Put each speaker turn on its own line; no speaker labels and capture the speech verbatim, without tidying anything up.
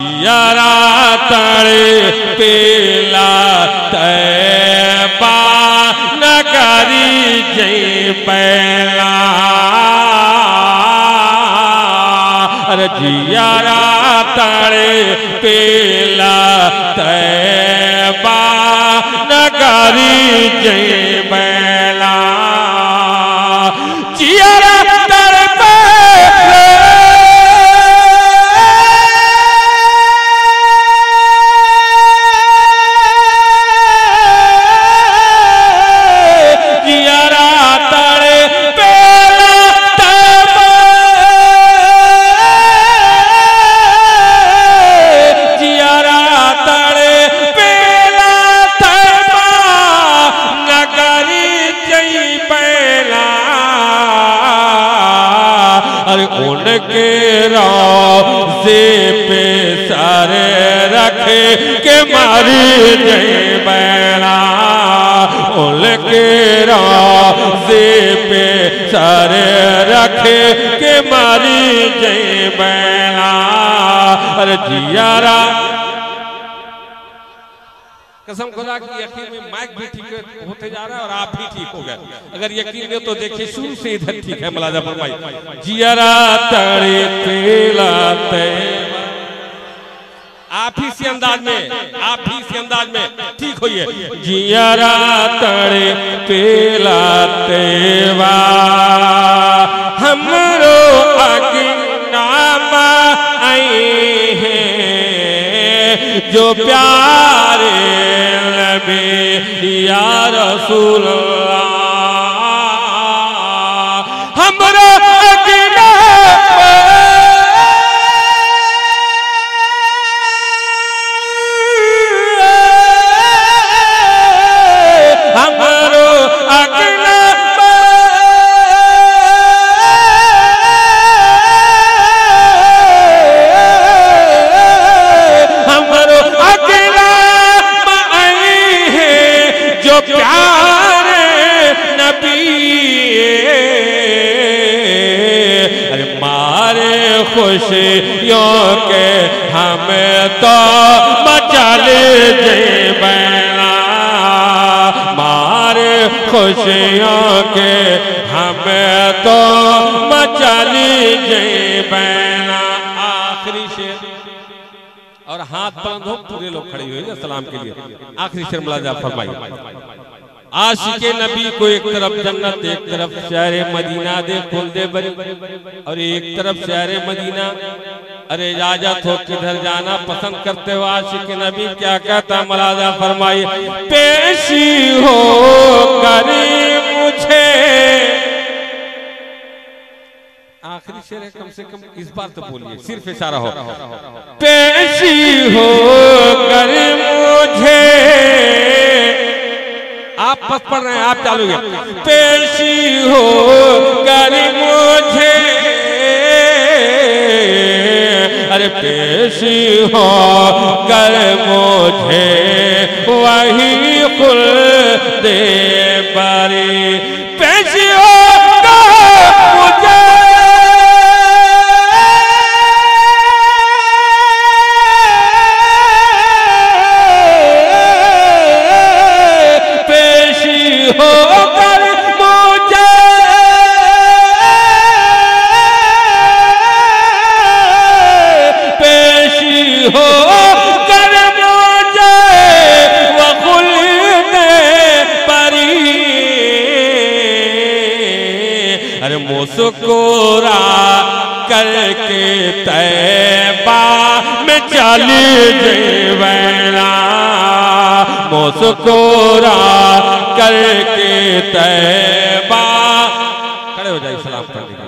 यारा तड़े पेला तैबा नगरी जय पैला अरे जियारा तड़े पेला तैबा नगरी जय पैला जियारा तड़े के रोज़े पे सारे रखे के मारी जय बैला उनके रोज़े पे सारे रखे के मारी जय बैला अरे जियारा कसम खुदा की यकीन में माइक भी ठीक होते जा रहा है और आप भी ठीक हो गए। अगर यकीन नहीं तो देखिए शुरू से इधर ठीक है। मुलाजा फरमाइए जियारा तड़े पेला तैबा आप ही से अंदाज में आप ही से अंदाज में ठीक होइए जियारा तड़े पेला तैबा हमरो अगनामा आई है जो प्यारे नबी या रसूल हमरा अगना हमरो अगना प्यारे नबी अरे मारे खुशियों के हमें तो मचाले जय बैला मारे खुशियों के हमें तो मचाले जय बैला आखिरी शेर और हाथ बांधो पूरे लोग खड़े हुए सलाम के लिए आखिरी शेर मुलाजा फरमाइए आशिके नबी को एक तरफ जन्नत एक तरफ शहर मदीना दे खोल दे बरी और एक तरफ शहर मदीना अरे इजाजत हो किधर जाना पसंद करते हो आशिके नबी क्या कहता मुलाजा फरमाइए पेशी हो करी मुझे आखिरी शेर है कम से कम इस बार तो बोलिए सिर्फ इशारा हो पेशी हो कर मुझे आप पढ़ पढ़ रहे हैं आप चालू पेशी हो कर मुझे अरे पेशी हो कर मुझे वही कुल दे बारी पेशी हो मुझे होकर मुझे पेशी हो कर मुझे वकुल में परी अरे मुस्कुरा करके तैबा में चली जैवना मुस्कुरा करके तैबा खड़े हो जाए सलाम